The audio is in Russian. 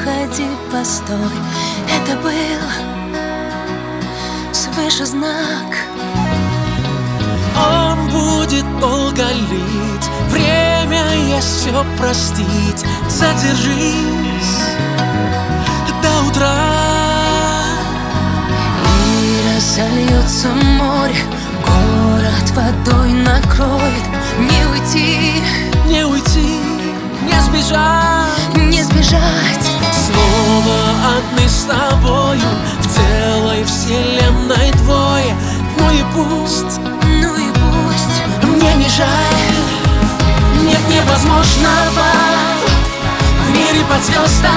уходи, постой. Это был свыше знак. Он будет долго лить, время есть все простить. Задержись до утра. И разольется море, город водой накроет. Не уйти, не уйти, не сбежать, не сбежать. снова одни с тобою, в целой вселенной двое. Ну и пусть, ну и пусть. мне не жаль, нет невозможного в мире под звездами.